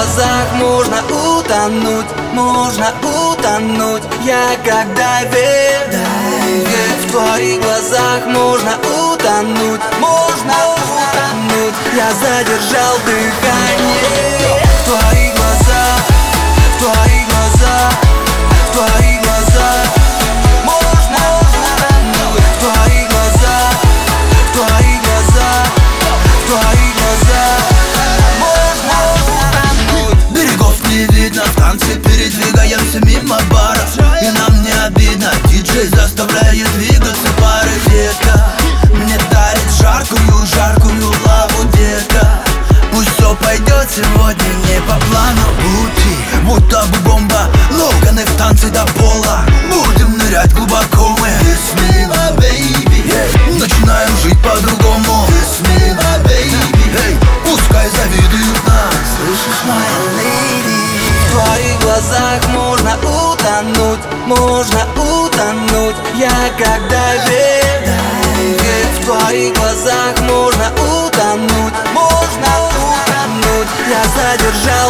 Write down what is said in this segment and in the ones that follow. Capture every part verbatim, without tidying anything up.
глазах можно утонуть, можно утонуть. Я как дайвер, дайвер. В твоих глазах можно утонуть, можно утонуть. Я задержал дыхание. В твоих глазах, в твоих глазах, в твоих глазах можно утонуть. В твоих глазах, в твоих глазах, в твоих глазах можно утонуть. Берегов не видно, в танце передвигаемся мимо бара. И нам не обидно, диджей заставляет двигаться пары. Детка мне дарит жаркую, жаркую лаву, детка. Пусть все пойдет сегодня не по плану. Пути, будто бы бомба, Логаны в танце до пола. Будем нырять глубоко мы. Kiss me, my baby, hey. Начинаем жить по-другому. Kiss me, my baby, hey. Пускай завидуют нас, слышишь, моя lady. В твоих глазах можно утонуть, можно утонуть. Я как дайвер, дайвер. В твоих глазах можно утонуть, можно утонуть. Я задержал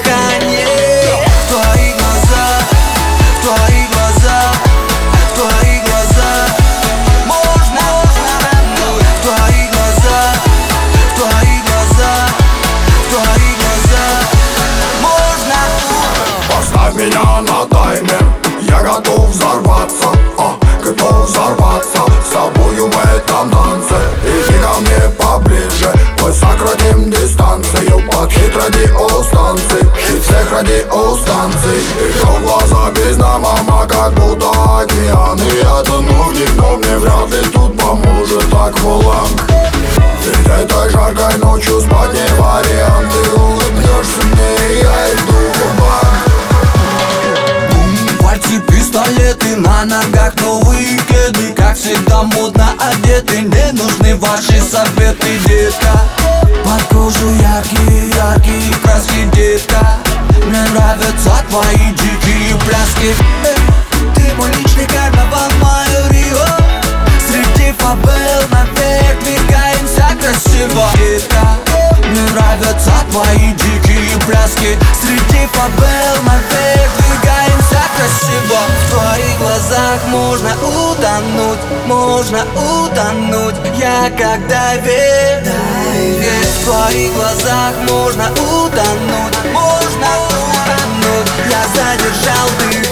дыхание. В твоих глазах, в твоих глазах, в твоих глазах можно утонуть. В твоих глазах, в твоих глазах, в твоих глазах можно утонуть. Поставь меня на таймер, я готов взорваться, а, готов взорваться с тобою в этом танце. Иди ко мне поближе, мы сократим дистанцию под хит радиостанций и всех радиостанций. Ее глаза без дна, мама, как будто океаны. Я тону в них, но мне вряд ли тут поможет акваланг. Ведь этой жаркой ночью спать не вариант. Ты улыбнешься мне, и я иду в банк. Пальцы, пистолеты, на ногах новые кеды. Как всегда модно одеты, не нужны ваши советы, детка. Под кожу яркие, яркие краски, детка. Мне нравятся твои дикие пляски. Эй, ты мой личный карнавал, мое Рио. Среди фабел наверх двигаемся красиво, детка. Мне нравятся твои дикие пляски. Среди фабел наверх двигаемся красиво. В твоих глазах можно утонуть, можно утонуть. Я как дайвер, дайвер. В твоих глазах можно утонуть, можно утонуть. Я задержал дыхание.